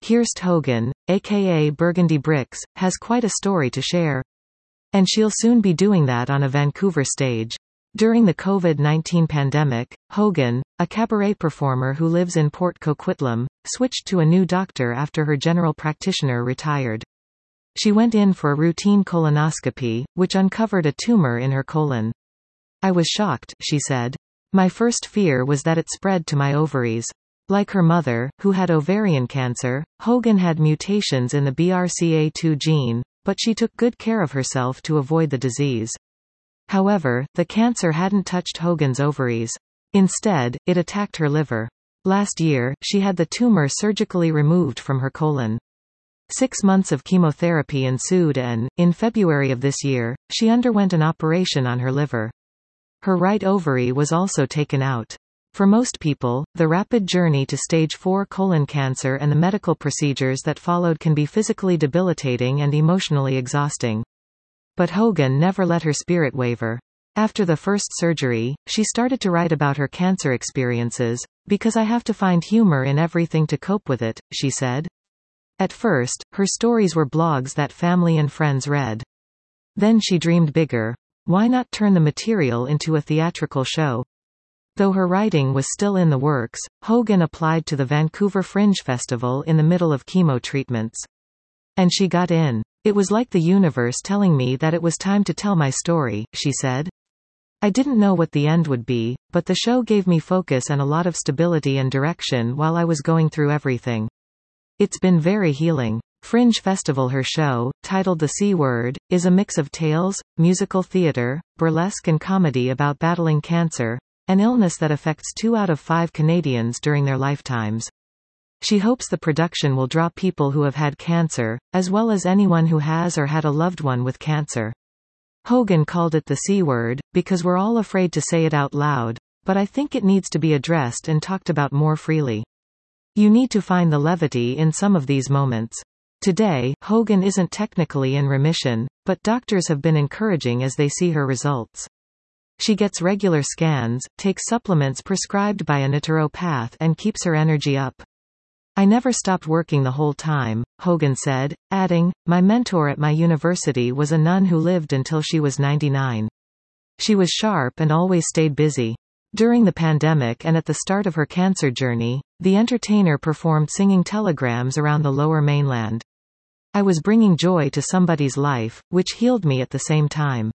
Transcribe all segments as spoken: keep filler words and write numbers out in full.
Kirst Hogan, aka Burgundy Bricks, has quite a story to share. And she'll soon be doing that on a Vancouver stage. During the COVID nineteen pandemic, Hogan, a cabaret performer who lives in Port Coquitlam, switched to a new doctor after her general practitioner retired. She went in for a routine colonoscopy, which uncovered a tumor in her colon. "I was shocked," she said. "My first fear was that it spread to my ovaries." Like her mother, who had ovarian cancer, Hogan had mutations in the B R C A two gene, but she took good care of herself to avoid the disease. However, the cancer hadn't touched Hogan's ovaries. Instead, it attacked her liver. Last year, she had the tumor surgically removed from her colon. Six months of chemotherapy ensued and, in February of this year, she underwent an operation on her liver. Her right ovary was also taken out. For most people, the rapid journey to stage four colon cancer and the medical procedures that followed can be physically debilitating and emotionally exhausting. But Hogan never let her spirit waver. After the first surgery, she started to write about her cancer experiences, "Because I have to find humor in everything to cope with it," she said. At first, her stories were blogs that family and friends read. Then she dreamed bigger. Why not turn the material into a theatrical show? Though her writing was still in the works, Hogan applied to the Vancouver Fringe Festival in the middle of chemo treatments. And she got in. "It was like the universe telling me that it was time to tell my story," she said. "I didn't know what the end would be, but the show gave me focus and a lot of stability and direction while I was going through everything. It's been very healing." Fringe Festival. Her show, titled The C Word, is a mix of tales, musical theater, burlesque and comedy about battling cancer, an illness that affects two out of five Canadians during their lifetimes. She hopes the production will draw people who have had cancer, as well as anyone who has or had a loved one with cancer. Hogan called it the C Word, because we're all afraid to say it out loud, but I think it needs to be addressed and talked about more freely. You need to find the levity in some of these moments. Today, Hogan isn't technically in remission, but doctors have been encouraging as they see her results. She gets regular scans, takes supplements prescribed by a naturopath and keeps her energy up. "I never stopped working the whole time," Hogan said, adding, "My mentor at my university was a nun who lived until she was ninety-nine. She was sharp and always stayed busy." During the pandemic and at the start of her cancer journey, the entertainer performed singing telegrams around the Lower Mainland. "I was bringing joy to somebody's life, which healed me at the same time."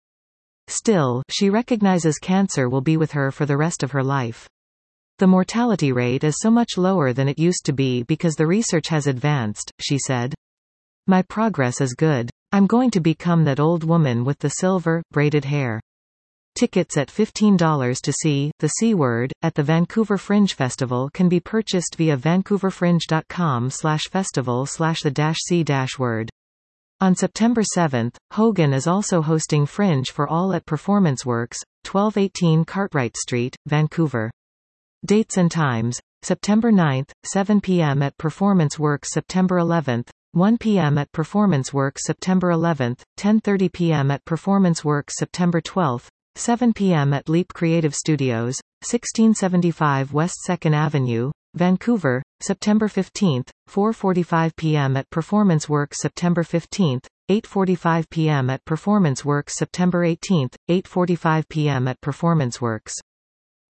Still, she recognizes cancer will be with her for the rest of her life. "The mortality rate is so much lower than it used to be because the research has advanced," she said. "My progress is good. I'm going to become that old woman with the silver, braided hair." Tickets at fifteen dollars to see The C Word at the Vancouver Fringe Festival can be purchased via vancouverfringe.com slash festival slash the dash C dash word. On September seventh, Hogan is also hosting Fringe for All at Performance Works, twelve eighteen Cartwright Street, Vancouver. Dates and times: September ninth, seven p m at Performance Works, September eleventh, one p m at Performance Works, September eleventh, ten thirty p m at Performance Works, September twelfth, seven p m at Leap Creative Studios, sixteen seventy-five West second Avenue, Vancouver, September fifteenth, four forty-five p m at Performance Works, September fifteenth, eight forty-five p m at Performance Works, September eighteenth, eight forty-five p m at Performance Works.